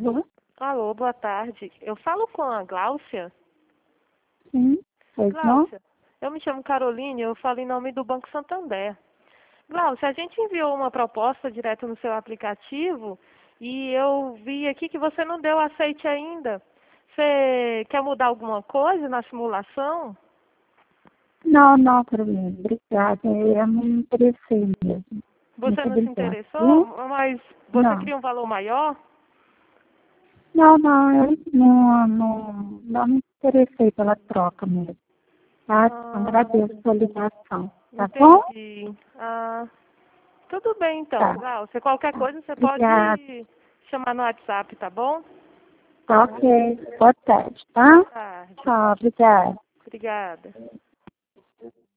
Alô? Alô, boa tarde. Eu falo com a Gláucia. Sim, pois não? Gláucia, eu me chamo Caroline, eu falo em nome do Banco Santander. Gláucia, a gente enviou uma proposta direto no seu aplicativo e eu vi aqui que você não deu aceite ainda. Você quer mudar alguma coisa na simulação? Não, não, Carolina, obrigada. Eu não me interessei mesmo. Você Muito não se obrigada, interessou, viu? mas você Não. queria um valor maior? Não, eu não me interessei pela troca mesmo, tá? Ah, Agradeço a sua ligação, tá bom? entendi. Tudo bem então, Tá, Gláucia. Qualquer tá. coisa você Obrigada. pode chamar no WhatsApp, tá bom? Tá ok. Boa tarde, Boa tá? tarde. Tchau, obrigada. Obrigada.